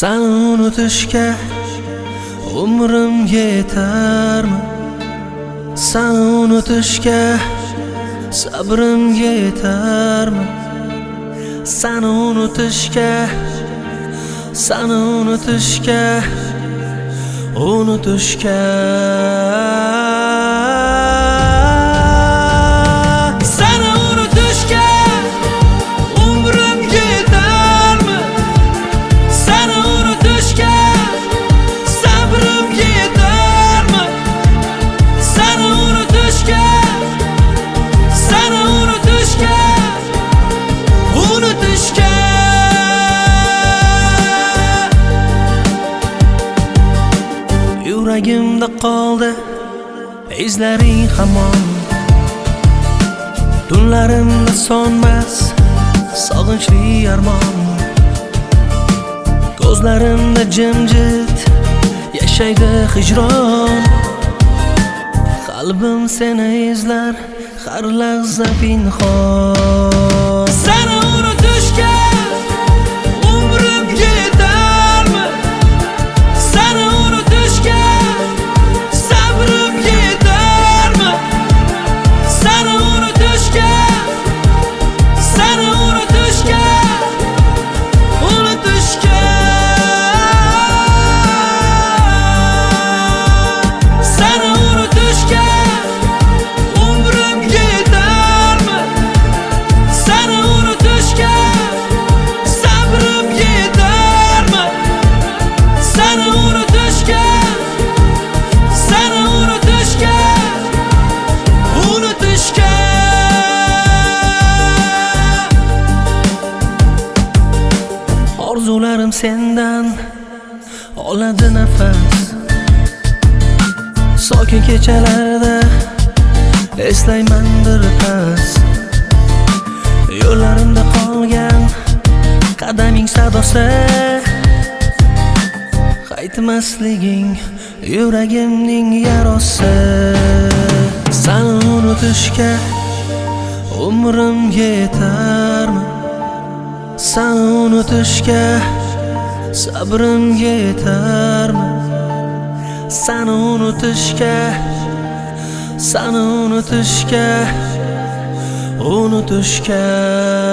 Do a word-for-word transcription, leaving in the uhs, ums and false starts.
Seni unutishga umrim yetarmi? Seni unutishga sabrim yetarmi? Seni unutishga, seni unutishga, unutishga Seni unutishga umrim yetarmi? Seni unutishga sabrim yetarmi? Seni unutishga, seni unutishga, unutishga Yuragimda qoldi izlaring hamon, tunlarimda sonmas sog'inchli armon. Ko'zlarimda jimjit yashaydi hijron, qalbim seni izlar har lahza pinhon. Seni unutishga umrim yetarmi? Seni unutishga sabrim yetarmi? Seni unutishga, seni unutishga, unutishga Seni unutishga umrim yetarmi? Seni unutishga sabrim yetarmi? Seni unutishga, seni unutishga, unutishga Orzularim sendan oladi nafas, sokin kechalarda eslayman birpas. Yo'llarimda qolgan qadaming sadosi, qaytmasliging yuragimning yarosi. Seni unutishga umrim yetarmi? Seni unutishga sabrim yetarmi? Seni unutishga, seni unutishga, unutishga